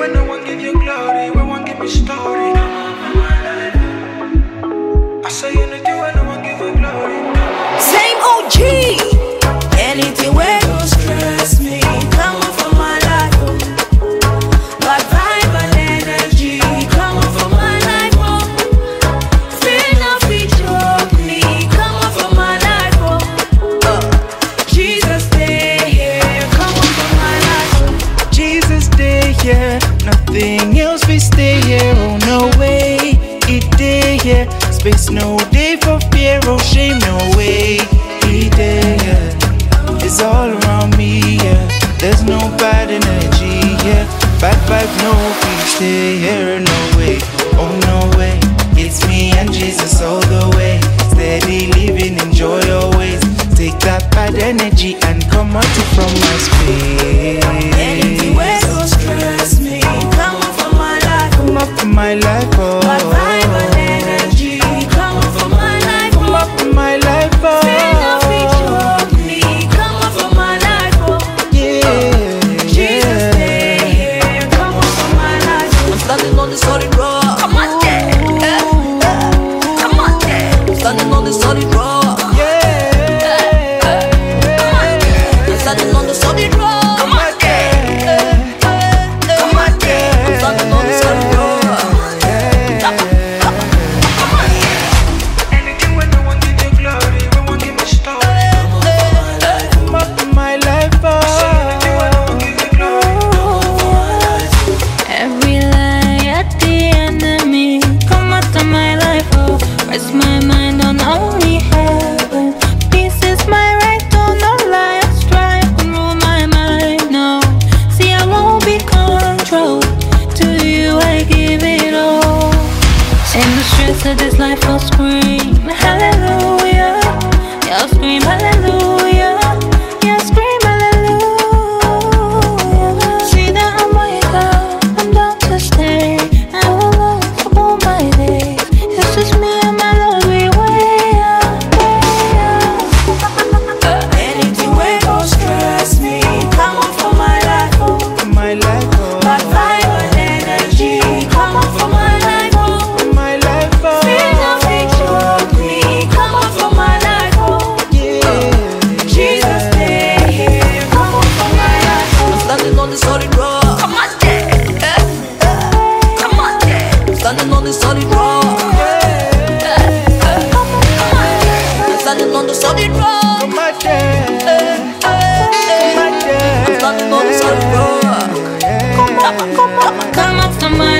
when no one give you glory, when one give me story. I say anything when no one give you glory. Same OG. Anything where go stress me, come on for my life. But vibe and energy, come on for my life. Fear not be joke me, come on for my life. Jesus stay here, come on for my life. Jesus stay here, nothing else we stay here. Oh no way, it day here. Space no day for fear or shame, no way. He day here, it's all around me, yeah. There's no bad energy, yeah. Bad vibes, no we stay here, no way. Oh no way, it's me and Jesus all the way. Steady living, enjoy your ways. Take that bad energy and come out from my space. Anything where go stress me, come on for my life. Come up for my life, oh. But vibe and energy, come on for my life. Come up for my life, oh. Fear not be joke me, come on for my life. Yeah, Jesus stay here, come on for my life. I'm standing on the solid rock. Come on, yeah. Come on, yeah. I'm standing on the solid rock. I'm standing on the solid rock. Come on, yeah. Come on, yeah. I'm standing on the solid rock. Come on, yeah. Anything when no one give you glory, when one give me story. Come up for my life, oh. Anything when no one give you glory. Every lie at the enemy come out of my life, oh. Rest my mind on only heaven. Peace is my right, oh, no lie. I strive and rule my mind, no. See, I won't be controlled. To you I give it all. In the stress of this life I'll scream hallelujah. Yeah, I'll scream hallelujah. Yeah, I'll scream hallelujah. See that I'm wake up, I'm down to stay. I will love for all my days. It's just me and my Lord, we way up, way up. Anything where go stress me, come on for my life. For my life, oh. But vibe and energy, come on for my life. For my life, oh. Fear not be joke me, come on for my life. Yeah, Jesus stay here, come on for my life. I'm standing on the solid rock. Come on, yeah. Come on, yeah. I'm standing on the solid rock. Come on, yeah. I'm standing on the solid rock. come on, yeah. I'm standing on the solid rock. Come up to my